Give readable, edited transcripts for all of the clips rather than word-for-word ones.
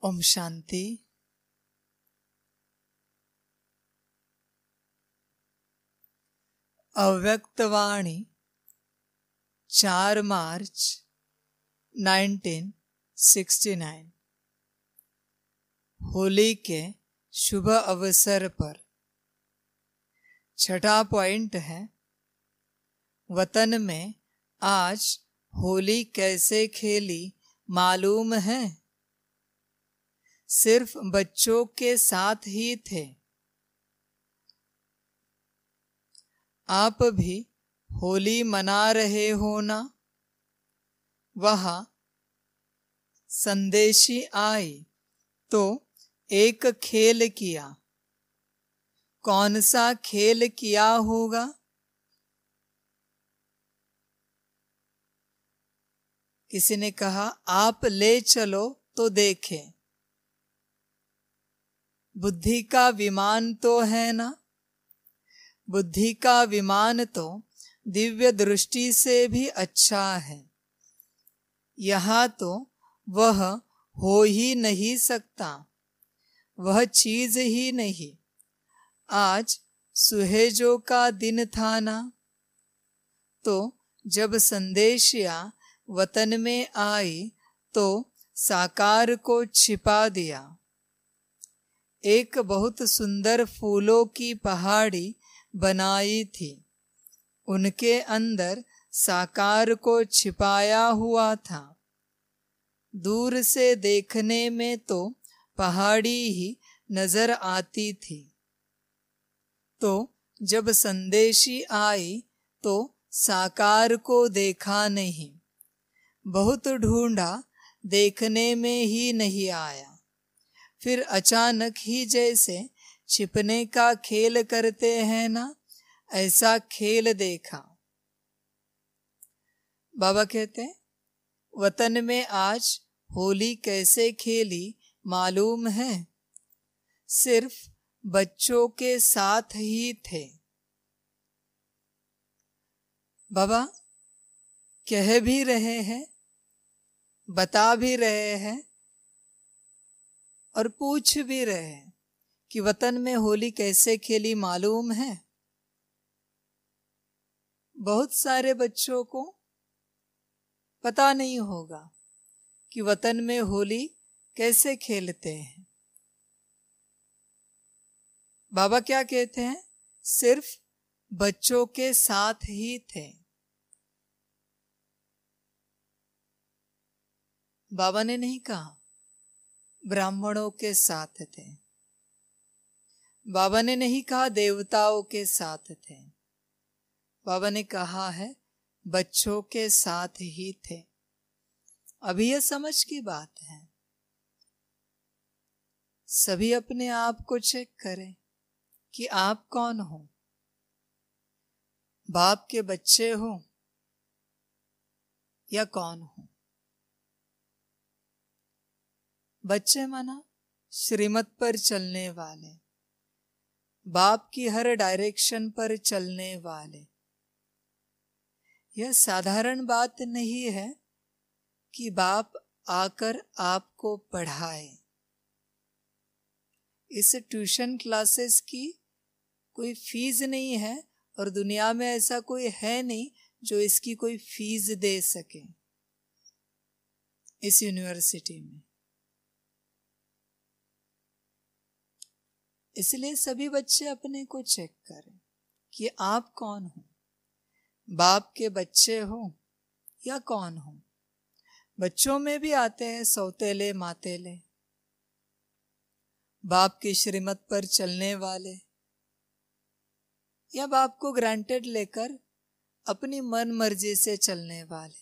ओम शांति। अव्यक्तवाणी 4 मार्च 1969। होली के शुभ अवसर पर छठा पॉइंट है, वतन में आज होली कैसे खेली मालूम है? सिर्फ बच्चों के साथ ही थे। आप भी होली मना रहे हो ना? वहां संदेशी आई तो एक खेल किया। कौन सा खेल किया होगा? किसी ने कहा आप ले चलो तो देखें। बुद्धि का विमान तो है ना? बुद्धि का विमान तो दिव्य दृष्टि से भी अच्छा है। यहाँ तो वह हो ही नहीं सकता, वह चीज ही नहीं। आज सुहेजों का दिन था ना, तो जब संदेशिया वतन में आई तो साकार को छिपा दिया। एक बहुत सुंदर फूलों की पहाड़ी बनाई थी, उनके अंदर साकार को छिपाया हुआ था। दूर से देखने में तो पहाड़ी ही नजर आती थी। तो जब संदेशी आई तो साकार को देखा नहीं। बहुत ढूंढा, देखने में ही नहीं आया। फिर अचानक ही जैसे छिपने का खेल करते हैं ना, ऐसा खेल देखा। बाबा कहते हैं, वतन में आज होली कैसे खेली मालूम है? सिर्फ बच्चों के साथ ही थे। बाबा कह भी रहे हैं, बता भी रहे हैं और पूछ भी रहे हैं कि वतन में होली कैसे खेली मालूम है? बहुत सारे बच्चों को पता नहीं होगा कि वतन में होली कैसे खेलते हैं। बाबा क्या कहते हैं? सिर्फ बच्चों के साथ ही थे। बाबा ने नहीं कहा ब्राह्मणों के साथ थे। बाबा ने नहीं कहा देवताओं के साथ थे। बाबा ने कहा है बच्चों के साथ ही थे। अभी यह समझ की बात है। सभी अपने आप को चेक करें कि आप कौन हो। बाप के बच्चे हो या कौन हो? बच्चे माना श्रीमत पर चलने वाले, बाप की हर डायरेक्शन पर चलने वाले। यह साधारण बात नहीं है कि बाप आकर आपको पढ़ाए। इस ट्यूशन क्लासेस की कोई फीस नहीं है और दुनिया में ऐसा कोई है नहीं जो इसकी कोई फीस दे सके इस यूनिवर्सिटी में। इसलिए सभी बच्चे अपने को चेक करें कि आप कौन हो। बाप के बच्चे हो या कौन हो? बच्चों में भी आते हैं सौतेले मातेले, बाप की श्रीमत पर चलने वाले, या बाप को ग्रांटेड लेकर अपनी मन मर्जी से चलने वाले।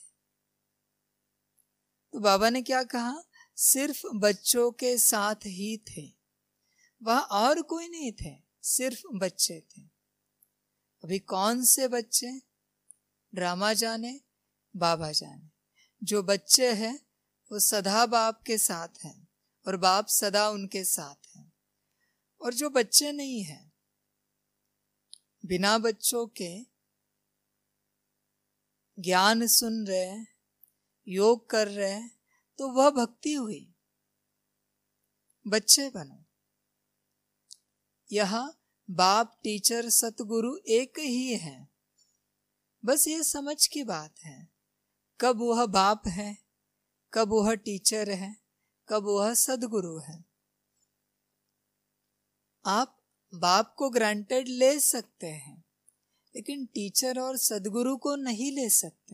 तो बाबा ने क्या कहा? सिर्फ बच्चों के साथ ही थे। वहां और कोई नहीं थे, सिर्फ बच्चे थे। अभी कौन से बच्चे? ड्रामा जाने, बाबा जाने। जो बच्चे हैं वो सदा बाप के साथ हैं और बाप सदा उनके साथ हैं। और जो बच्चे नहीं हैं, बिना बच्चों के ज्ञान सुन रहे, योग कर रहे, तो वह भक्ति हुई। बच्चे बनो। यह बाप, टीचर, सतगुरु एक ही है। बस ये समझ की बात है, कब वह बाप है, कब वह टीचर है, कब वह सदगुरु है। आप बाप को ग्रांटेड ले सकते हैं, लेकिन टीचर और सदगुरु को नहीं ले सकते।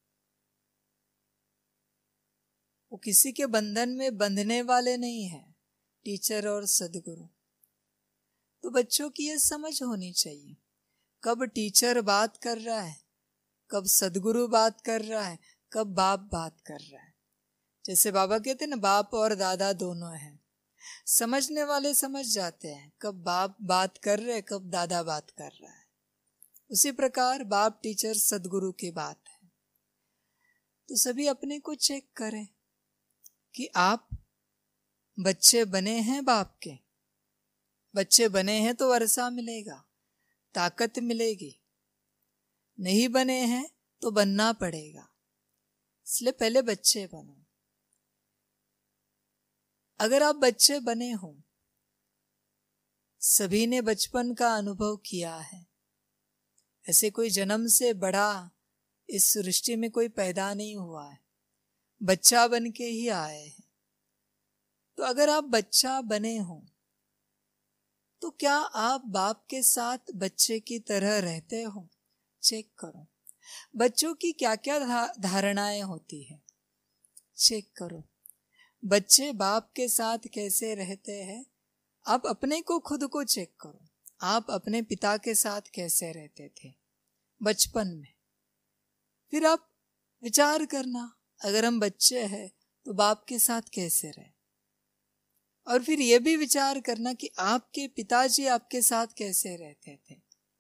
वो किसी के बंधन में बंधने वाले नहीं है, टीचर और सदगुरु। तो बच्चों की ये समझ होनी चाहिए, कब टीचर बात कर रहा है, कब सदगुरु बात कर रहा है, कब बाप बात कर रहा है। जैसे बाबा कहते हैं ना, बाप और दादा दोनों हैं। समझने वाले समझ जाते हैं कब बाप बात कर रहे हैं, कब दादा बात कर रहा है। उसी प्रकार बाप, टीचर, सदगुरु की बात है। तो सभी अपने को चेक करें कि आप बच्चे बने हैं बाप के। बच्चे बने हैं तो वर्षा मिलेगा, ताकत मिलेगी। नहीं बने हैं तो बनना पड़ेगा। इसलिए पहले बच्चे बनो। अगर आप बच्चे बने हो, सभी ने बचपन का अनुभव किया है। ऐसे कोई जन्म से बड़ा इस सृष्टि में कोई पैदा नहीं हुआ है, बच्चा बन के ही आए हैं। तो अगर आप बच्चा बने हो तो क्या आप बाप के साथ बच्चे की तरह रहते हो? चेक करो। बच्चों की क्या क्या धारणाएं होती है, चेक करो। बच्चे बाप के साथ कैसे रहते हैं? आप अपने को खुद को चेक करो। आप अपने पिता के साथ कैसे रहते थे बचपन में? फिर आप विचार करना, अगर हम बच्चे हैं तो बाप के साथ कैसे रहे। और फिर ये भी विचार करना कि आपके पिताजी आपके साथ कैसे रहते थे।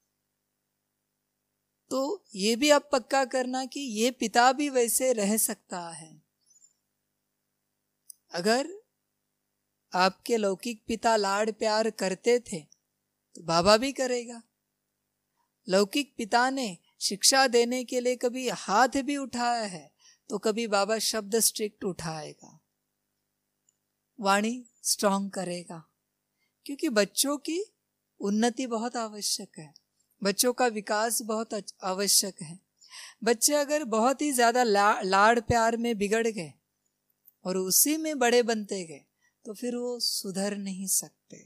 तो ये भी आप पक्का करना कि ये पिता भी वैसे रह सकता है। अगर आपके लौकिक पिता लाड प्यार करते थे तो बाबा भी करेगा। लौकिक पिता ने शिक्षा देने के लिए कभी हाथ भी उठाया है तो कभी बाबा शब्द स्ट्रिक्ट उठाएगा, वाणी स्ट्रांग करेगा। क्योंकि बच्चों की उन्नति बहुत आवश्यक है, बच्चों का विकास बहुत आवश्यक है। बच्चे अगर बहुत ही ज्यादा लाड़ प्यार में बिगड़ गए और उसी में बड़े बनते गए तो फिर वो सुधर नहीं सकते।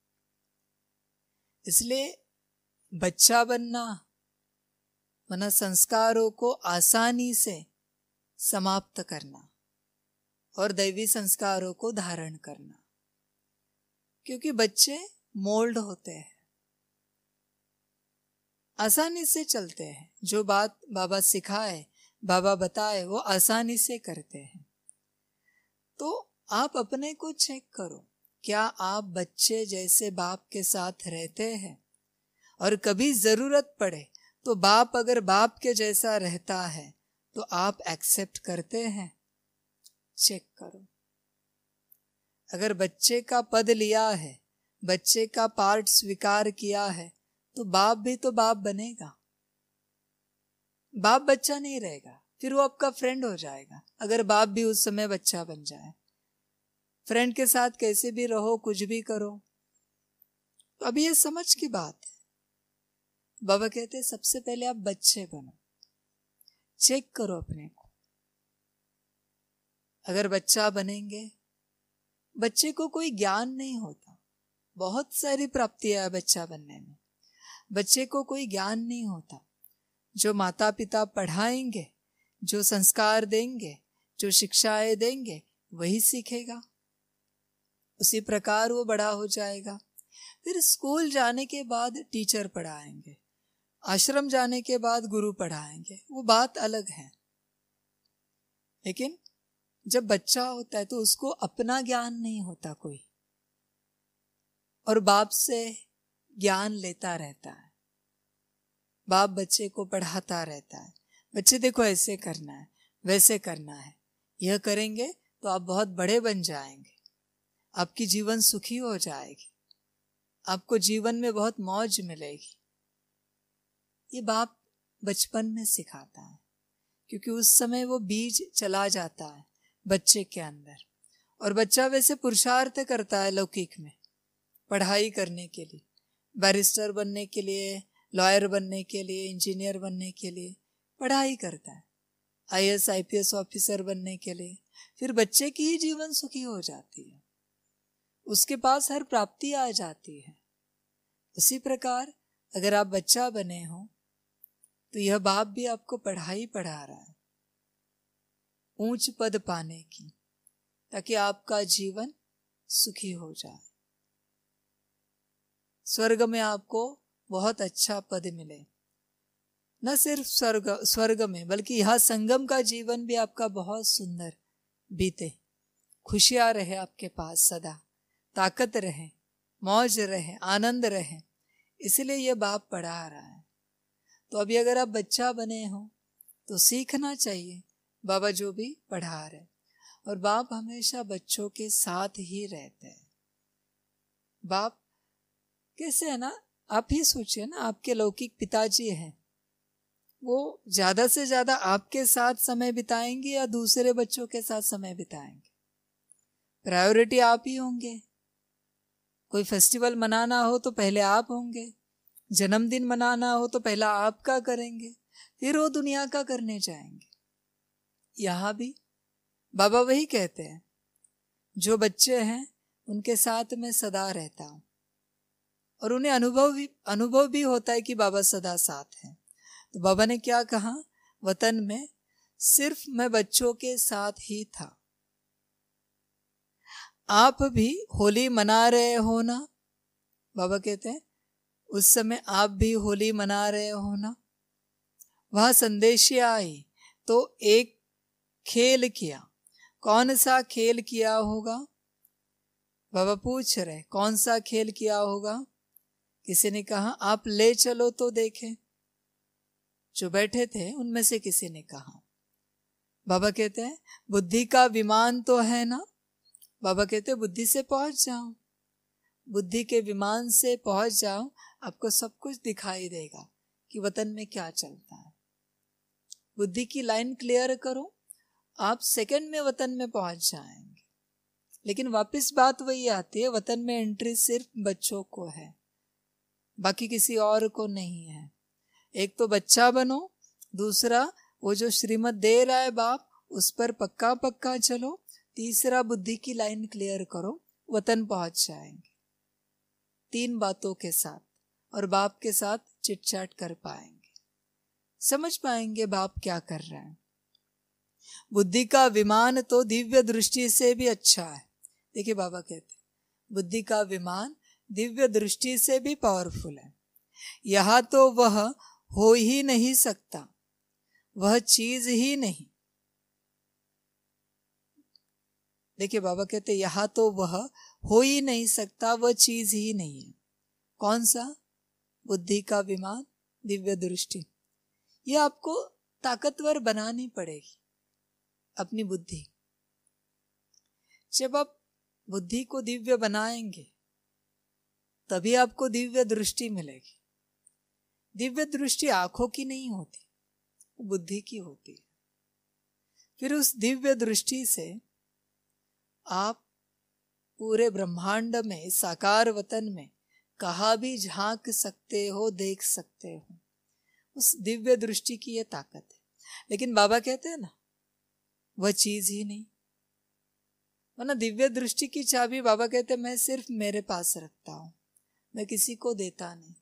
इसलिए बच्चा बनना माना संस्कारों को आसानी से समाप्त करना और दैवी संस्कारों को धारण करना। क्योंकि बच्चे मोल्ड होते हैं, आसानी से चलते हैं। जो बात बाबा सिखाए, बाबा बताए, वो आसानी से करते हैं। तो आप अपने को चेक करो, क्या आप बच्चे जैसे बाप के साथ रहते हैं? और कभी जरूरत पड़े तो बाप अगर बाप के जैसा रहता है तो आप एक्सेप्ट करते हैं? चेक करो। अगर बच्चे का पद लिया है, बच्चे का पार्ट स्वीकार किया है, तो बाप भी तो बाप बनेगा। बाप बच्चा नहीं रहेगा, फिर वो आपका फ्रेंड हो जाएगा। अगर बाप भी उस समय बच्चा बन जाए, फ्रेंड के साथ कैसे भी रहो, कुछ भी करो। तो अभी ये समझ की बात है। बाबा कहते हैं सबसे पहले आप बच्चे बनो, चेक करो अपने को। अगर बच्चा बनेंगे, बच्चे को कोई ज्ञान नहीं होता, बहुत सारी प्राप्तियां है बच्चा बनने में, बच्चे को कोई ज्ञान नहीं होता। जो माता पिता पढ़ाएंगे, जो संस्कार देंगे, जो शिक्षाएं देंगे, वही सीखेगा। उसी प्रकार वो बड़ा हो जाएगा। फिर स्कूल जाने के बाद टीचर पढ़ाएंगे, आश्रम जाने के बाद गुरु पढ़ाएंगे, वो बात अलग है। लेकिन जब बच्चा होता है तो उसको अपना ज्ञान नहीं होता कोई, और बाप से ज्ञान लेता रहता है। बाप बच्चे को पढ़ाता रहता है, बच्चे देखो ऐसे करना है, वैसे करना है, यह करेंगे तो आप बहुत बड़े बन जाएंगे, आपकी जीवन सुखी हो जाएगी, आपको जीवन में बहुत मौज मिलेगी। ये बाप बचपन में सिखाता है, क्योंकि उस समय वो बीज चला जाता है बच्चे के अंदर, और बच्चा वैसे पुरुषार्थ करता है लौकिक में, पढ़ाई करने के लिए, बैरिस्टर बनने के लिए, लॉयर बनने के लिए, इंजीनियर बनने के लिए पढ़ाई करता है, आईएएस आईपीएस ऑफिसर बनने के लिए। फिर बच्चे की ही जीवन सुखी हो जाती है, उसके पास हर प्राप्ति आ जाती है। उसी प्रकार अगर आप बच्चा बने हो तो यह बाप भी आपको पढ़ाई पढ़ा रहा है ऊंच पद पाने की, ताकि आपका जीवन सुखी हो जाए, स्वर्ग में आपको बहुत अच्छा पद मिले। न सिर्फ स्वर्ग में बल्कि यह संगम का जीवन भी आपका बहुत सुंदर बीते, खुशियां रहे आपके पास, सदा ताकत रहे, मौज रहे, आनंद रहे। इसलिए यह बाप पढ़ा रहा है। तो अभी अगर आप बच्चा बने हो तो सीखना चाहिए बाबा जो भी पढ़ा रहे, और बाप हमेशा बच्चों के साथ ही रहते हैं। बाप कैसे है ना, आप ही सोचिए ना, आपके लौकिक पिताजी हैं, वो ज्यादा से ज्यादा आपके साथ समय बिताएंगे या दूसरे बच्चों के साथ समय बिताएंगे? प्रायोरिटी आप ही होंगे। कोई फेस्टिवल मनाना हो तो पहले आप होंगे, जन्मदिन मनाना हो तो पहला आपका करेंगे, फिर वो दुनिया का करने जाएंगे। यहाँ भी बाबा वही कहते हैं, जो बच्चे हैं उनके साथ में सदा रहता हूं, और उन्हें अनुभव भी होता है कि बाबा सदा साथ हैं। तो बाबा ने क्या कहा, वतन में सिर्फ मैं बच्चों के साथ ही था। आप भी होली मना रहे हो ना, बाबा कहते हैं उस समय आप भी होली मना रहे हो ना। वहां संदेशी आई तो एक खेल किया, कौन सा खेल किया होगा? बाबा पूछ रहे कौन सा खेल किया होगा? किसी ने कहा आप ले चलो तो देखें। जो बैठे थे उनमें से किसी ने कहा। बाबा कहते हैं बुद्धि का विमान तो है ना। बाबा कहते हैं बुद्धि से पहुंच जाओ, बुद्धि के विमान से पहुंच जाओ, आपको सब कुछ दिखाई देगा कि वतन में क्या चलता है। बुद्धि की लाइन क्लियर करो, आप सेकंड में वतन में पहुंच जाएंगे। लेकिन वापस बात वही आती है, वतन में एंट्री सिर्फ बच्चों को है, बाकी किसी और को नहीं है। एक तो बच्चा बनो, दूसरा वो जो श्रीमत दे रहा है बाप उस पर पक्का पक्का चलो, तीसरा बुद्धि की लाइन क्लियर करो, वतन पहुंच जाएंगे। 3 बातों के साथ, और बाप के साथ चिटचाट कर पाएंगे, समझ पाएंगे बाप क्या कर रहे हैं। बुद्धि का विमान तो दिव्य दृष्टि से भी अच्छा है। देखिए बाबा कहते बुद्धि का विमान दिव्य दृष्टि से भी पावरफुल है। यहां तो वह हो ही नहीं सकता, वह चीज ही नहीं। देखिए बाबा कहते यहां तो वह हो ही नहीं सकता, वह चीज ही नहीं है। कौन सा? बुद्धि का विमान, दिव्य दृष्टि। यह आपको ताकतवर बनानी पड़ेगी अपनी बुद्धि। जब आप बुद्धि को दिव्य बनाएंगे तभी आपको दिव्य दृष्टि मिलेगी। दिव्य दृष्टि आंखों की नहीं होती, बुद्धि की होती है। फिर उस दिव्य दृष्टि से आप पूरे ब्रह्मांड में, साकार वतन में कहाँ भी झांक सकते हो, देख सकते हो। उस दिव्य दृष्टि की ये ताकत है। लेकिन बाबा कहते हैं ना, वह चीज ही नहीं। वरना दिव्य दृष्टि की चाबी बाबा कहते हैं मैं सिर्फ मेरे पास रखता हूं, मैं किसी को देता नहीं।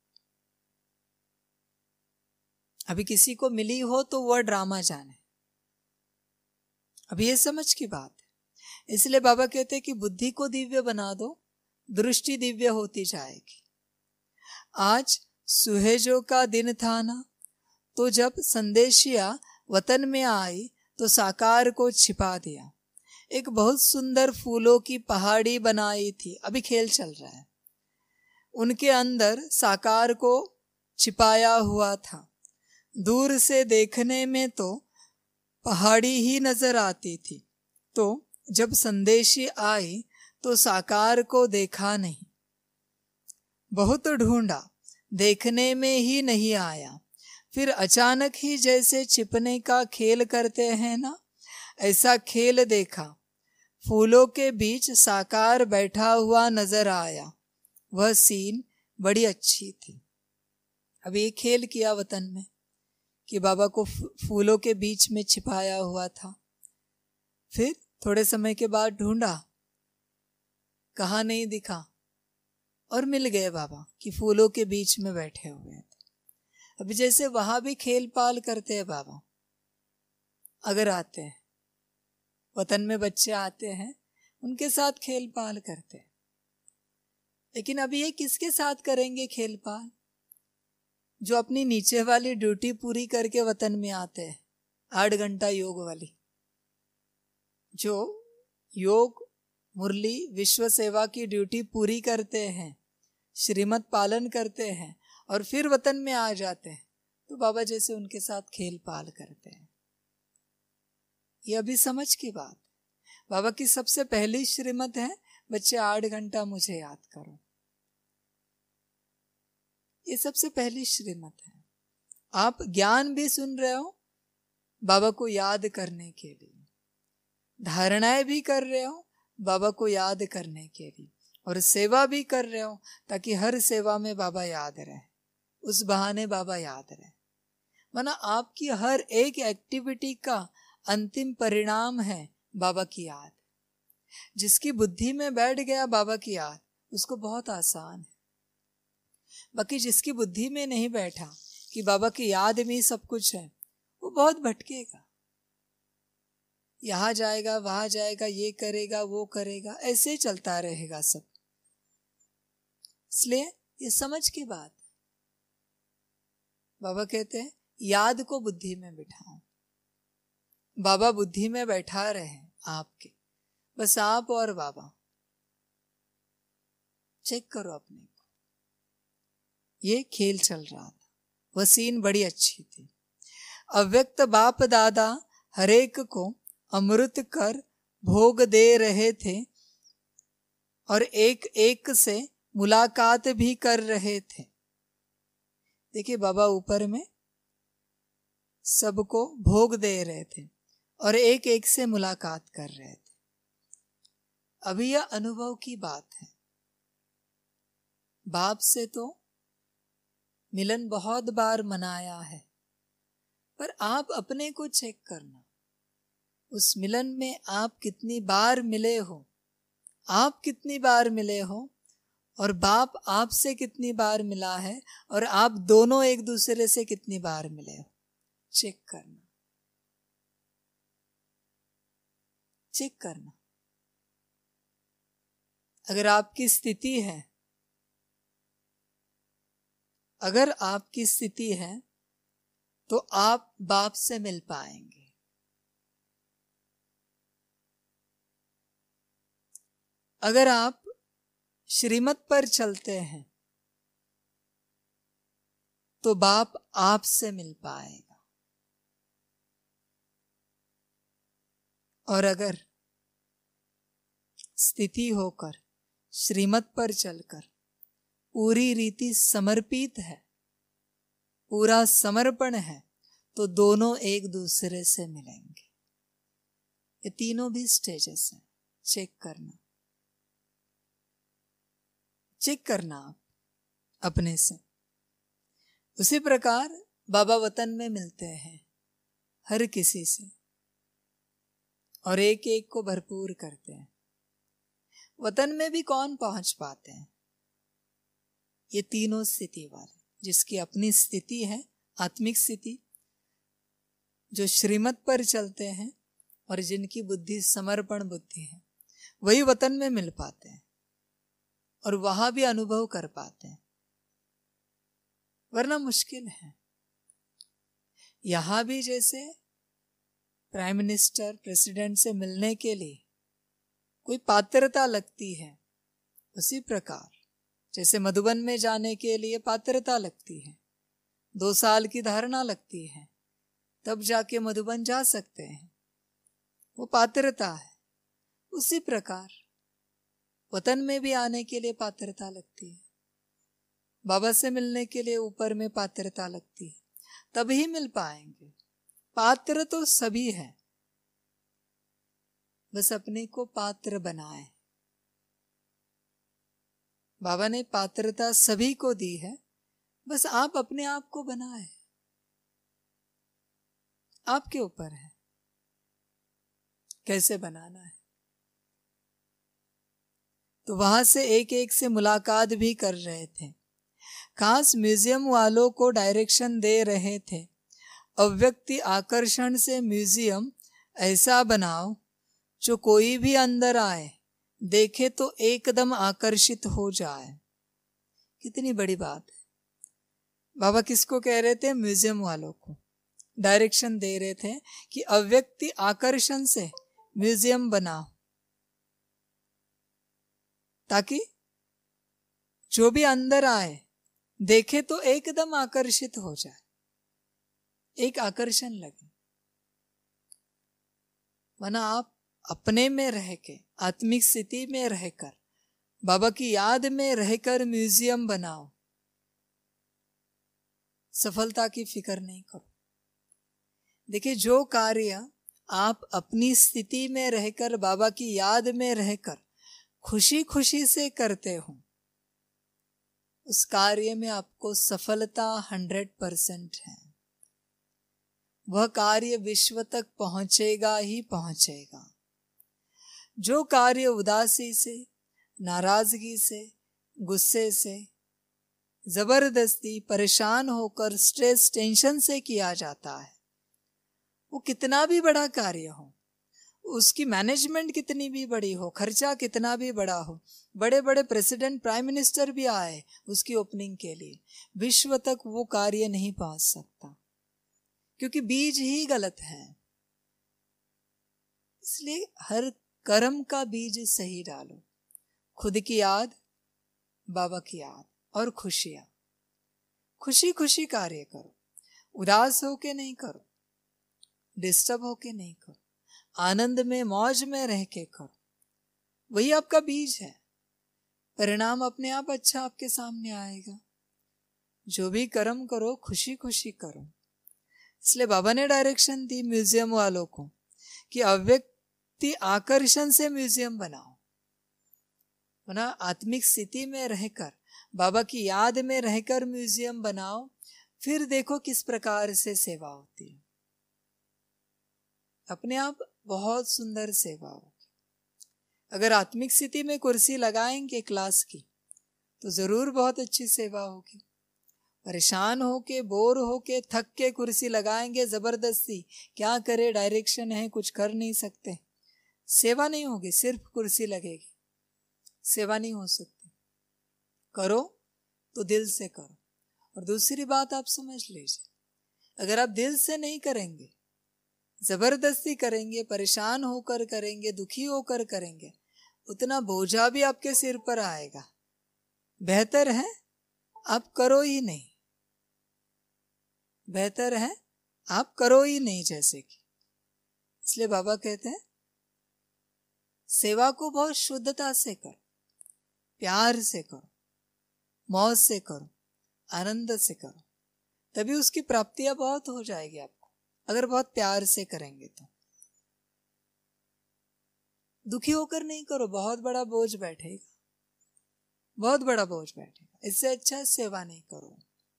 अभी किसी को मिली हो तो वह ड्रामा जाने, अभी ये समझ की बात है। इसलिए बाबा कहते हैं कि बुद्धि को दिव्य बना दो, दृष्टि दिव्य होती जाएगी। आज सुहेजों का दिन था ना, तो जब संदेशिया वतन में आई तो साकार को छिपा दिया। एक बहुत सुंदर फूलों की पहाड़ी बनाई थी, अभी खेल चल रहा है, उनके अंदर साकार को छिपाया हुआ था। दूर से देखने में तो पहाड़ी ही नजर आती थी। तो जब संदेशी आई तो साकार को देखा नहीं, बहुत ढूंढा, देखने में ही नहीं आया। फिर अचानक ही जैसे छिपने का खेल करते हैं ना, ऐसा खेल देखा। फूलों के बीच साकार बैठा हुआ नजर आया। वह सीन बड़ी अच्छी थी। अब ये खेल किया वतन में कि बाबा को फूलों के बीच में छिपाया हुआ था। फिर थोड़े समय के बाद ढूंढा, कहाँ नहीं दिखा, और मिल गए बाबा कि फूलों के बीच में बैठे हुए थे। अभी जैसे वहां भी खेल पाल करते हैं बाबा, अगर आते हैं वतन में, बच्चे आते हैं, उनके साथ खेल पाल करते हैं। लेकिन अभी ये किसके साथ करेंगे खेल पाल? जो अपनी नीचे वाली ड्यूटी पूरी करके वतन में आते हैं, 8 घंटा योग वाली, जो योग मुरली विश्व सेवा की ड्यूटी पूरी करते हैं, श्रीमत पालन करते हैं और फिर वतन में आ जाते हैं, तो बाबा जैसे उनके साथ खेल पाल करते हैं। ये अभी समझ की बात। बाबा की सबसे पहली श्रीमत है, बच्चे 8 घंटा मुझे याद करो। ये सबसे पहली श्रीमत है। आप ज्ञान भी सुन रहे हो बाबा को याद करने के लिए, धारणाएं भी कर रहे हो बाबा को याद करने के लिए, और सेवा भी कर रहे हो ताकि हर सेवा में बाबा याद रहे, उस बहाने बाबा याद रहे। माना आपकी हर एक एक्टिविटी का अंतिम परिणाम है बाबा की याद। जिसकी बुद्धि में बैठ गया बाबा की याद, उसको बहुत आसान है। बाकी जिसकी बुद्धि में नहीं बैठा कि बाबा की याद में ही सब कुछ है, वो बहुत भटकेगा, यहाँ जाएगा वहां जाएगा, ये करेगा वो करेगा, ऐसे ही चलता रहेगा सब। इसलिए ये समझ की बात। बाबा कहते हैं याद को बुद्धि में बिठाओ। बाबा बुद्धि में बैठा रहे आपके, बस आप और बाबा। चेक करो अपने को। ये खेल चल रहा था, वह सीन बड़ी अच्छी थी। अव्यक्त बाप दादा हरेक को अमृत कर भोग दे रहे थे और एक एक से मुलाकात भी कर रहे थे। देखिए बाबा ऊपर में सबको भोग दे रहे थे और एक एक से मुलाकात कर रहे थे। अभी यह अनुभव की बात है। बाप से तो मिलन बहुत बार मनाया है, पर आप अपने को चेक करना, उस मिलन में आप कितनी बार मिले हो, आप कितनी बार मिले हो, और बाप आपसे कितनी बार मिला है, और आप दोनों एक दूसरे से कितनी बार मिले हो। चेक करना, चेक करना। अगर आपकी स्थिति है, अगर आपकी स्थिति है तो आप बाप से मिल पाएंगे। अगर आप श्रीमत पर चलते हैं तो बाप आपसे मिल पाएगा। और अगर स्थिति होकर श्रीमत पर चलकर पूरी रीति समर्पित है, पूरा समर्पण है, तो दोनों एक दूसरे से मिलेंगे। ये तीनों भी स्टेजेस हैं। चेक करना, चेक करना आप अपने से। उसी प्रकार बाबा वतन में मिलते हैं हर किसी से और एक एक को भरपूर करते हैं। वतन में भी कौन पहुंच पाते हैं? ये तीनों स्थिति वाले, जिसकी अपनी स्थिति है, आत्मिक स्थिति, जो श्रीमत पर चलते हैं और जिनकी बुद्धि समर्पण बुद्धि है, वही वतन में मिल पाते हैं और वहां भी अनुभव कर पाते हैं, वरना मुश्किल है। यहां भी जैसे प्राइम मिनिस्टर प्रेसिडेंट से मिलने के लिए कोई पात्रता लगती है, उसी प्रकार जैसे मधुबन में जाने के लिए पात्रता लगती है, 2 साल की धारणा लगती है, तब जाके मधुबन जा सकते हैं, वो पात्रता है। उसी प्रकार वतन में भी आने के लिए पात्रता लगती है, बाबा से मिलने के लिए ऊपर में पात्रता लगती है, तभी मिल पाएंगे। पात्र तो सभी है, बस अपने को पात्र बनाए। बाबा ने पात्रता सभी को दी है, बस आप अपने आप को बनाए, आपके ऊपर है कैसे बनाना है। तो वहां से एक एक से मुलाकात भी कर रहे थे, खास म्यूजियम वालों को डायरेक्शन दे रहे थे। अव्यक्ति आकर्षण से म्यूजियम ऐसा बनाओ जो कोई भी अंदर आए देखे तो एकदम आकर्षित हो जाए। कितनी बड़ी बात है। बाबा किसको कह रहे थे? म्यूजियम वालों को डायरेक्शन दे रहे थे कि अव्यक्ति आकर्षण से म्यूजियम बनाओ, ताकि जो भी अंदर आए देखे तो एकदम आकर्षित हो जाए, एक आकर्षण लगे। वरना आप अपने में रह के, आत्मिक स्थिति में रहकर, बाबा की याद में रहकर म्यूजियम बनाओ, सफलता की फिक्र नहीं करो। देखिए, जो कार्य आप अपनी स्थिति में रहकर, बाबा की याद में रहकर खुशी खुशी से करते हो, उस कार्य में आपको सफलता 100% है। वह कार्य विश्व तक पहुंचेगा ही पहुंचेगा। जो कार्य उदासी से, नाराजगी से, गुस्से से, जबरदस्ती, परेशान होकर, स्ट्रेस, टेंशन से किया जाता है, वो कितना भी बड़ा कार्य हो, उसकी मैनेजमेंट कितनी भी बड़ी हो, खर्चा कितना भी बड़ा हो, बड़े बड़े प्रेसिडेंट, प्राइम मिनिस्टर भी आए उसकी ओपनिंग के लिए, विश्व तक वो कार्य नहीं पहुंच सकता, क्योंकि बीज ही गलत है। इसलिए हर कर्म का बीज सही डालो। खुद की याद, बाबा की याद और खुशियां, खुशी खुशी कार्य करो। उदास होके नहीं करो, डिस्टर्ब होके नहीं करो, आनंद में, मौज में रह के करो। वही आपका बीज है। परिणाम अपने आप अच्छा आपके सामने आएगा। जो भी कर्म करो खुशी खुशी करो। इसलिए बाबा ने डायरेक्शन दी म्यूजियम वालों को कि अव्यक्ति आकर्षण से म्यूजियम बनाओ। वरना आत्मिक स्थिति में रहकर, बाबा की याद में रहकर म्यूजियम बनाओ, फिर देखो किस प्रकार से सेवा होती है। अपने आप बहुत सुंदर सेवा होगी। अगर आत्मिक स्थिति में कुर्सी लगाएंगे क्लास की, तो जरूर बहुत अच्छी सेवा होगी। परेशान होके, बोर होके, थक के कुर्सी लगाएंगे जबरदस्ती, क्या करे, डायरेक्शन है, कुछ कर नहीं सकते, सेवा नहीं होगी, सिर्फ कुर्सी लगेगी, सेवा नहीं हो सकती। करो तो दिल से करो। और दूसरी बात आप समझ लीजिए, अगर आप दिल से नहीं करेंगे, जबरदस्ती करेंगे, परेशान होकर करेंगे, दुखी होकर करेंगे, उतना बोझा भी आपके सिर पर आएगा। बेहतर है आप करो ही नहीं, बेहतर है आप करो ही नहीं जैसे कि। इसलिए बाबा कहते हैं सेवा को बहुत शुद्धता से करो, प्यार से करो, मौज से करो, आनंद से करो, तभी उसकी प्राप्तियां बहुत हो जाएगी आपको। अगर बहुत प्यार से करेंगे तो दुखी होकर नहीं करो, बहुत बड़ा बोझ बैठेगा, बहुत बड़ा बोझ बैठेगा। इससे अच्छा सेवा नहीं करो,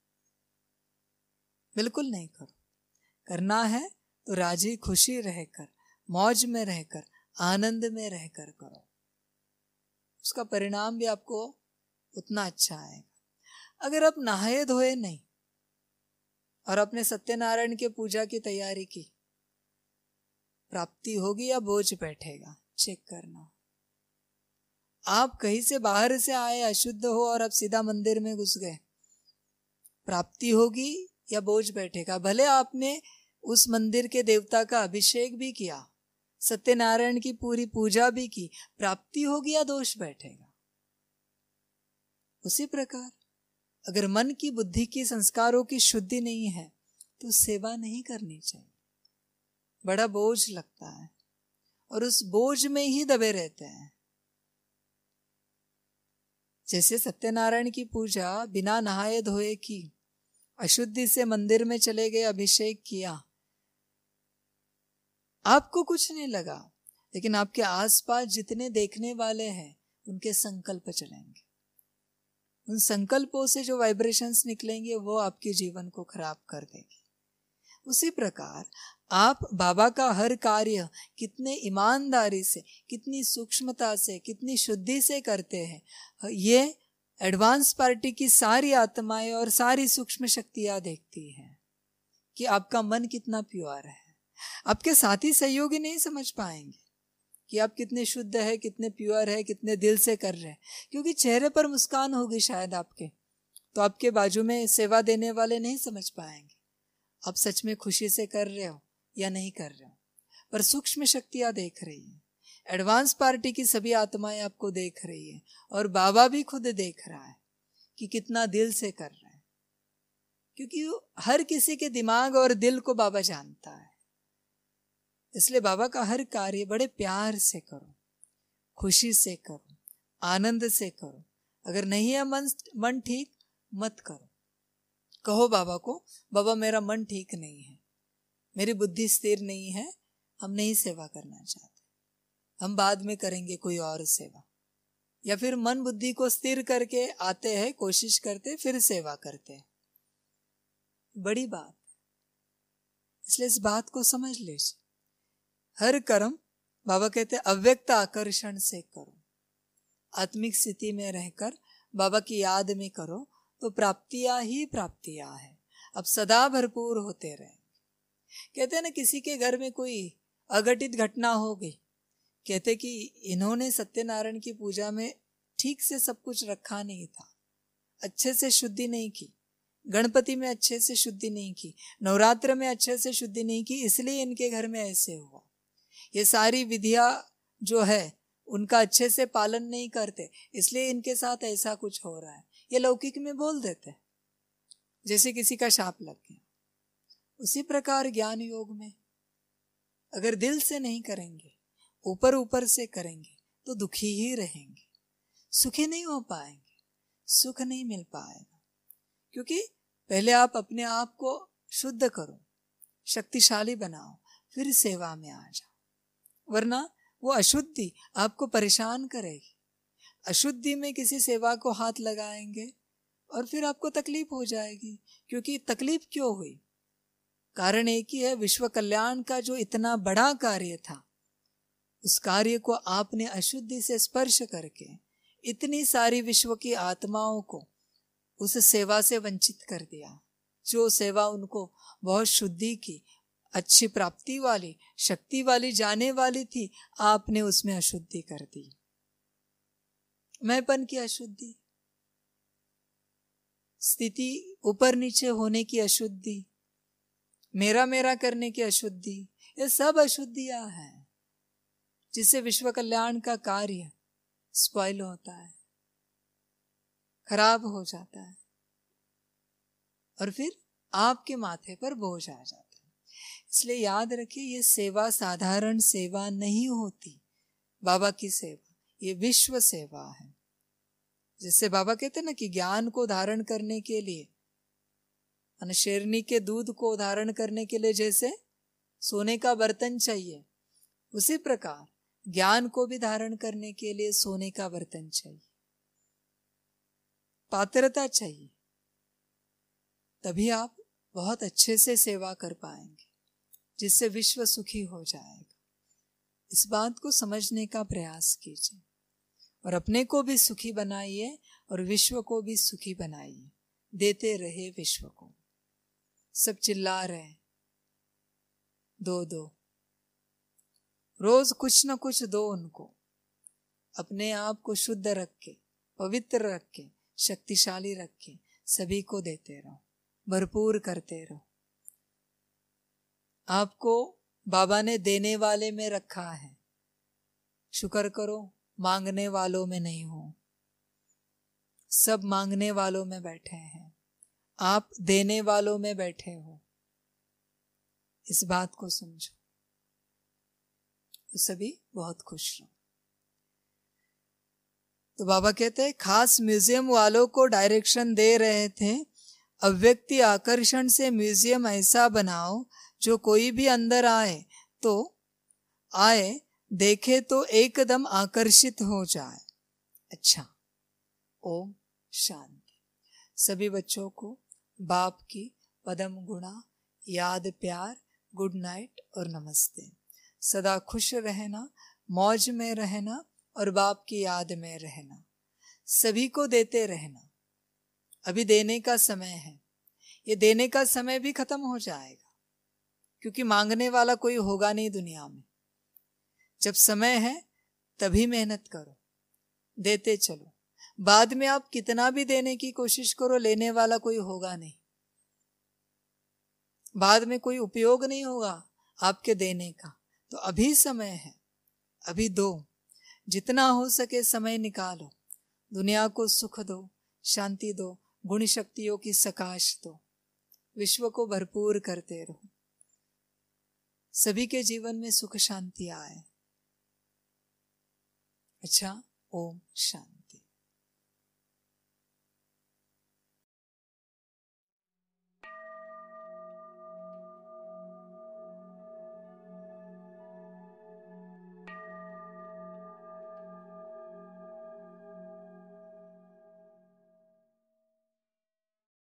बिल्कुल नहीं करो। करना है तो राजी खुशी रहकर, मौज में रहकर, आनंद में रहकर करो, उसका परिणाम भी आपको उतना अच्छा आएगा। अगर आप नहाए धोए नहीं और अपने सत्यनारायण के पूजा की तैयारी की, प्राप्ति होगी या बोझ बैठेगा, चेक करना। आप कहीं से बाहर से आए, अशुद्ध हो और आप सीधा मंदिर में घुस गए, प्राप्ति होगी या बोझ बैठेगा। भले आपने उस मंदिर के देवता का अभिषेक भी किया, सत्यनारायण की पूरी पूजा भी की, प्राप्ति होगी या दोष बैठेगा। उसी प्रकार अगर मन की, बुद्धि की, संस्कारों की शुद्धि नहीं है तो सेवा नहीं करनी चाहिए। बड़ा बोझ लगता है और उस बोझ में ही दबे रहते हैं। जैसे सत्यनारायण की पूजा बिना नहाए धोए की, अशुद्धि से मंदिर में चले गए, अभिषेक किया, आपको कुछ नहीं लगा, लेकिन आपके आसपास जितने देखने वाले हैं उनके संकल्प चलेंगे। उन संकल्पों से जो वाइब्रेशंस निकलेंगे वो आपके जीवन को खराब कर देगी। उसी प्रकार आप बाबा का हर कार्य कितने ईमानदारी से, कितनी सूक्ष्मता से, कितनी शुद्धि से करते हैं, ये एडवांस पार्टी की सारी आत्माएं और सारी सूक्ष्म शक्तियां देखती हैं कि आपका मन कितना प्योर है। आपके साथी सहयोगी नहीं समझ पाएंगे कि आप कितने शुद्ध है, कितने प्योर है, कितने दिल से कर रहे हैं, क्योंकि चेहरे पर मुस्कान होगी शायद आपके, तो आपके बाजू में सेवा देने वाले नहीं समझ पाएंगे आप सच में खुशी से कर रहे हो या नहीं कर रहे हो। पर सूक्ष्म शक्तियां देख रही है, एडवांस पार्टी की सभी आत्माएं आपको देख रही है, और बाबा भी खुद देख रहा है कि कितना दिल से कर रहे हैं, क्योंकि हर किसी के दिमाग और दिल को बाबा जानता है। इसलिए बाबा का हर कार्य बड़े प्यार से करो, खुशी से करो, आनंद से करो। अगर नहीं है मन ठीक, मत करो। कहो बाबा को, बाबा मेरा मन ठीक नहीं है, मेरी बुद्धि स्थिर नहीं है, हम नहीं सेवा करना चाहते, हम बाद में करेंगे कोई और सेवा। या फिर मन बुद्धि को स्थिर करके आते हैं, कोशिश करते, फिर सेवा करते हैं। बड़ी बात, इसलिए इस बात को समझ लीजिए। हर कर्म बाबा कहते हैं अव्यक्त आकर्षण से करो। आत्मिक स्थिति में रहकर बाबा की याद में करो तो प्राप्तियां ही प्राप्तियां है। अब सदा भरपूर होते रहेंगे। कहते हैं ना, किसी के घर में कोई अघटित घटना हो गई, कहते कि इन्होंने सत्यनारायण की पूजा में ठीक से सब कुछ रखा नहीं था, अच्छे से शुद्धि नहीं की, गणपति में अच्छे से शुद्धि नहीं की, नवरात्र में अच्छे से शुद्धि नहीं की, इसलिए इनके घर में ऐसे हुआ। ये सारी विधियां जो है उनका अच्छे से पालन नहीं करते, इसलिए इनके साथ ऐसा कुछ हो रहा है। ये लौकिक में बोल देते, जैसे किसी का शाप लग गया। उसी प्रकार ज्ञान योग में अगर दिल से नहीं करेंगे, ऊपर ऊपर से करेंगे, तो दुखी ही रहेंगे, सुखी नहीं हो पाएंगे, सुख नहीं मिल पाएगा। क्योंकि पहले आप अपने आप को शुद्ध करो, शक्तिशाली बनाओ, फिर सेवा में आ जाओ, वरना वो अशुद्धि आपको परेशान करेगी। अशुद्धि में किसी सेवा को हाथ लगाएंगे और फिर आपको तकलीफ हो जाएगी। क्योंकि तकलीफ क्यों हुई? कारण एक ही है, विश्व कल्याण का जो इतना बड़ा कार्य था, उस कार्य को आपने अशुद्धि से स्पर्श करके इतनी सारी विश्व की आत्माओं को उस सेवा से वंचित कर दिया। जो सेवा उनको बहुत शुद्धि की, अच्छी प्राप्ति वाली, शक्ति वाली जाने वाली थी, आपने उसमें अशुद्धि कर दी। मैंपन की अशुद्धि, स्थिति ऊपर नीचे होने की अशुद्धि, मेरा मेरा करने की अशुद्धि, ये सब अशुद्धियां हैं जिससे विश्व कल्याण का कार्य स्पॉइल होता है, खराब हो जाता है, और फिर आपके माथे पर बोझ आ जाता है। इसलिए याद रखिए, ये सेवा साधारण सेवा नहीं होती। बाबा की सेवा ये विश्व सेवा है। जिससे बाबा कहते हैं ना कि ज्ञान को धारण करने के लिए, शेरनी के दूध को धारण करने के लिए जैसे सोने का बर्तन चाहिए, उसी प्रकार ज्ञान को भी धारण करने के लिए सोने का बर्तन चाहिए, पात्रता चाहिए। तभी आप बहुत अच्छे से सेवा कर पाएंगे, जिससे विश्व सुखी हो जाएगा। इस बात को समझने का प्रयास कीजिए और अपने को भी सुखी बनाइए और विश्व को भी सुखी बनाइए। देते रहे विश्व को। सब चिल्ला रहे, दो दो, रोज कुछ न कुछ दो उनको। अपने आप को शुद्ध रख के, पवित्र रख के, शक्तिशाली रख के सभी को देते रहो, भरपूर करते रहो। आपको बाबा ने देने वाले में रखा है, शुक्र करो, मांगने वालों में नहीं हो। सब मांगने वालों में बैठे हैं, आप देने वालों में बैठे हो। इस बात को समझो तो सभी बहुत खुश रहो। तो बाबा कहते हैं, खास म्यूजियम वालों को डायरेक्शन दे रहे थे, अव्यक्ति आकर्षण से म्यूजियम ऐसा बनाओ जो कोई भी अंदर आए तो आए देखे तो एकदम आकर्षित हो जाए। अच्छा, ओम शांति। सभी बच्चों को बाप की पदम गुणा, याद, प्यार, गुड नाइट और नमस्ते। सदा खुश रहना, मौज में रहना और बाप की याद में रहना। सभी को देते रहना। अभी देने का समय है। ये देने का समय भी खत्म हो जाएगा, क्योंकि मांगने वाला कोई होगा नहीं दुनिया में। जब समय है तभी मेहनत करो, देते चलो। बाद में आप कितना भी देने की कोशिश करो, लेने वाला कोई होगा नहीं। बाद में कोई उपयोग नहीं होगा आपके देने का। तो अभी समय है, अभी दो। जितना हो सके समय निकालो, दुनिया को सुख दो, शांति दो, गुण शक्तियों की सकाश दो, विश्व को भरपूर करते रहो। सभी के जीवन में सुख शांति आए। अच्छा, ओम शांति।